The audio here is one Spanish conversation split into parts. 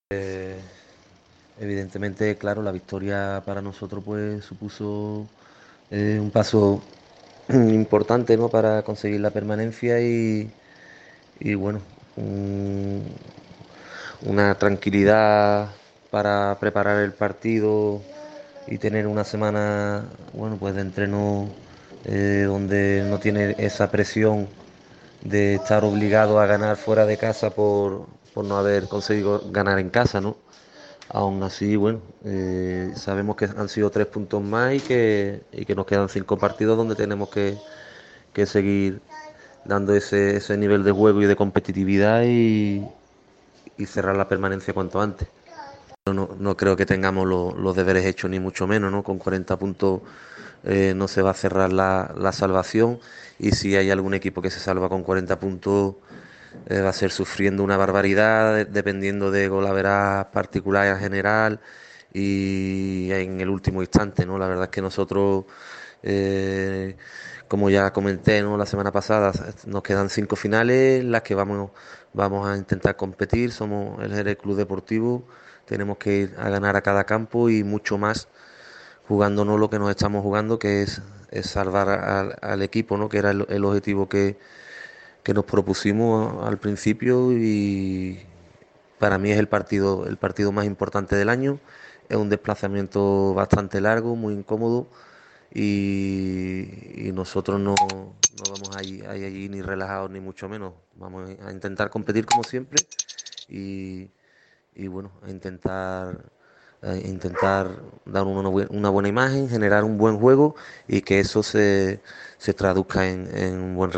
Eh, Evidentemente, claro, la victoria para nosotros pues supuso un paso importante, ¿no? Para conseguir la permanencia y bueno, un- una tranquilidad para preparar el partido y tener una semana, bueno, pues de entreno donde no tiene esa presión de estar obligado a ganar fuera de casa por no haber conseguido ganar en casa, ¿no? Aún así, bueno, sabemos que han sido 3 puntos más y que nos quedan 5 partidos donde tenemos que seguir dando ese nivel de juego y de competitividad y cerrar la permanencia cuanto antes. No creo que tengamos los deberes hechos ni mucho menos, ¿no? Con 40 puntos no se va a cerrar la salvación y si hay algún equipo que se salva con 40 puntos va a ser sufriendo una barbaridad dependiendo de golaveras particulares en general y en el último instante, ¿no? La verdad es que nosotros, eh, como ya comenté, ¿no? La semana pasada, nos quedan 5 finales, en las que vamos a intentar competir, somos el Jerez Club Deportivo, tenemos que ir a ganar a cada campo y mucho más jugándonos lo que nos estamos jugando, que es salvar al equipo, ¿no? Que era el objetivo que nos propusimos al principio y para mí es el partido más importante del año. Es un desplazamiento bastante largo, muy incómodo y nosotros no vamos allí ni relajados ni mucho menos. Vamos a intentar competir como siempre y, y bueno, a intentar dar una buena imagen, generar un buen juego y que eso se traduzca en un buen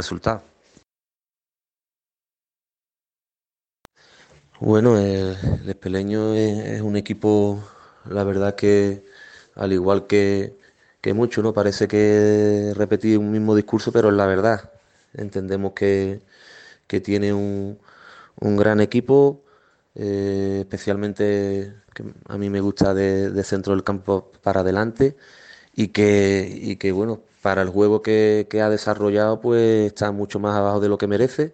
resultado. Bueno, el Espeleño es un equipo, la verdad que al igual que mucho, ¿no? Parece que repetir un mismo discurso, pero es la verdad. Entendemos que tiene un gran equipo, especialmente que a mí me gusta de centro del campo para adelante y que bueno, para el juego que ha desarrollado, pues está mucho más abajo de lo que merece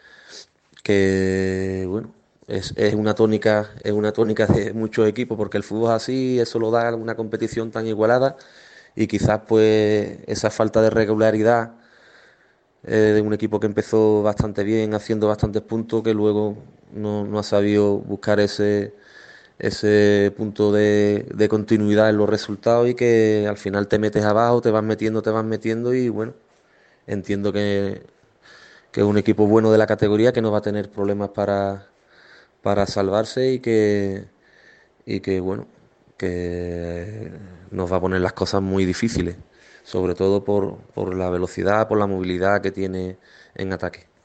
que bueno, es una tónica de muchos equipos, porque el fútbol es así, eso lo da una competición tan igualada, y quizás pues esa falta de regularidad de un equipo que empezó bastante bien, haciendo bastantes puntos, que luego no ha sabido buscar ese punto de continuidad en los resultados y que al final te metes abajo, te vas metiendo y bueno, entiendo que es un equipo bueno de la categoría que no va a tener problemas para salvarse y que bueno, que nos va a poner las cosas muy difíciles, sobre todo por la velocidad, por la movilidad que tiene en ataque.